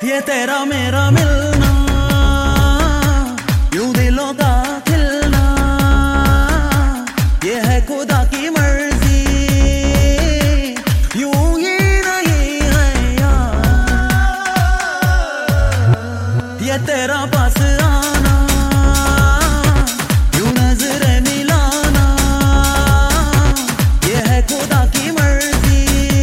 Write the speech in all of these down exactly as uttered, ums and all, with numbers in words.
ये तेरा मेरा मिलना, यूं दिलों का खिलना, ये है खुदा की मर्जी, यूं ही नहीं है यार। ये तेरा पास आना, यूं नजरें मिलाना, ये है खुदा की मर्जी,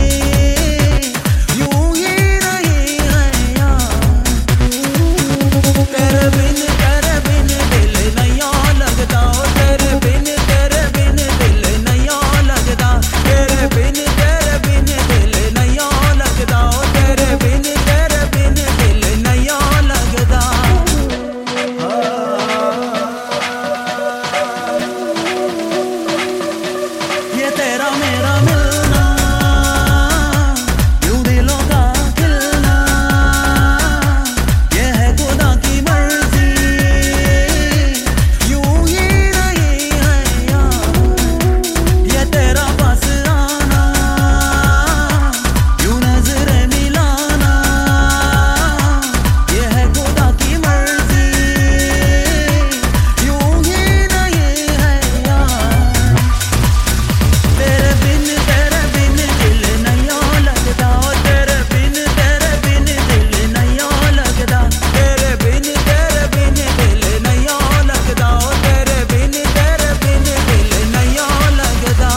यूं ही नहीं है यार। तेरे बिन तेरे बिन दिल नहीं लगता, तेरे बिन तेरे बिन दिल नहीं लगता, तेरे बिन तेरे बिन दिल नहीं लगता, तेरे बिन तेरे बिन दिल नहीं लगता। ये तेरा मेरा मिलना, यूं दिलों का खिलना, ये है खुदा की मर्जी, यूं ही नहीं है यार। ये तेरा पास आना, यूं नजरें मिलाना, ये है खुदा की मर्जी, यूं ही नहीं है यार। तेरे बिन तेरे बिन दिल नहीं लगता, तेरे बिन तेरे बिन दिल नहीं लगता, तेरे बिन तेरे बिन दिल नहीं लगता, तेरे बिन तेरे बिन दिल नहीं लगता।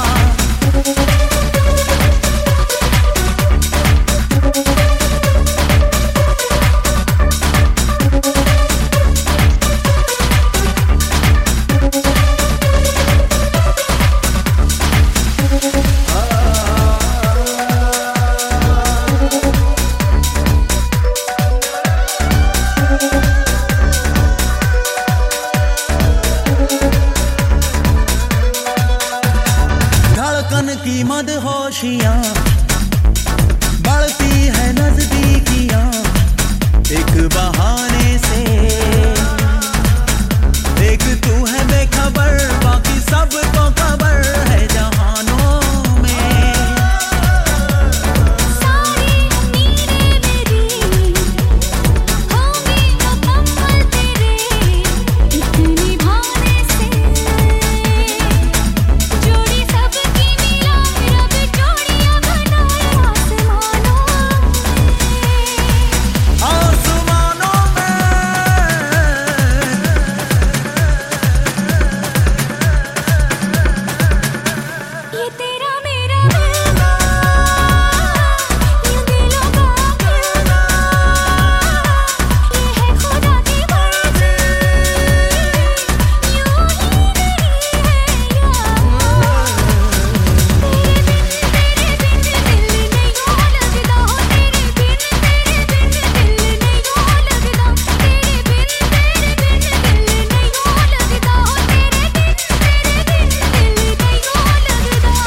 धड़कन की मदहोशियां बढ़ती है नजदीकियां, एक बहाने से। एक तू है बेखबर, बाकी सबको खबर है जहानों में। सारी उम्मीदें मेरी होंगी मुकम्मल तेरे एक निभाने से। जोड़ी सबकी मिलाए रब जोड़ियां बनाए आसमानों में। आसमानों ये तेरा मेरा मिलना, यूं दिलों का खिलना, ये है खुदा की मर्जी, यूं ही नहीं है यार। तेरे बिन तेरे बिन दिल नहीं लगता, तेरे बिन तेरे बिन दिल नहीं लगता, तेरे बिन तेरे बिन दिल नहीं लगता, तेरे बिन तेरे बिन दिल नहीं लगता।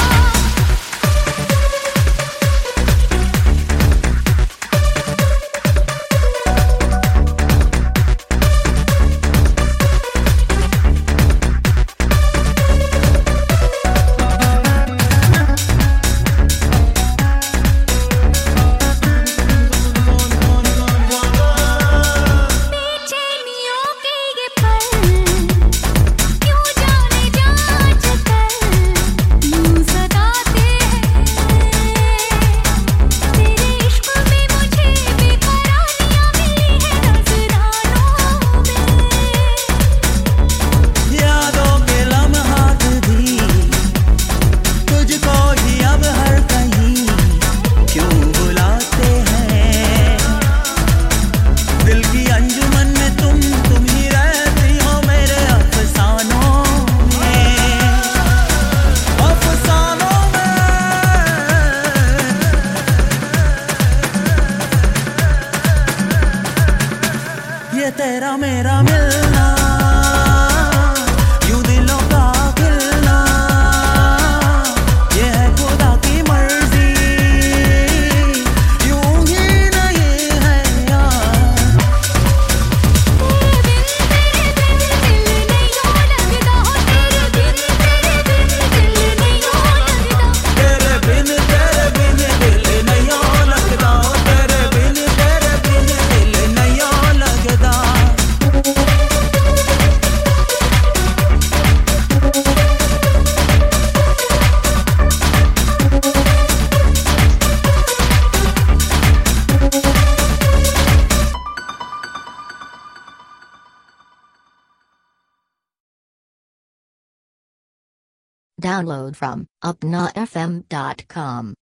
बेचैनियों के ये पल क्यों जाने जांच कर यूं सताते हैं। तेरे इश्क में मुझे बेकरारियां मिली है नजरानों में। यादों के लम्हात भी तुझको ही अब हर कहीं क्यों बुलाते हैं। दिल की अंजुमन में तुम तुम ही रहती हो मेरे अफसानों में, अफसानों में। ये तेरा मेरा मिलना, यूं दिलों का खिलना, ये है खुदा की मर्जी, यूं ही नहीं है यार। तेरे बिन तेरे बिन दिल नहीं लगता, तेरे बिन तेरे बिन दिल नहीं लगता। तेरे बिन तेरे बिन दिल नहीं लगता, तेरे बिन तेरे बिन दिल Download from upnafm dot com.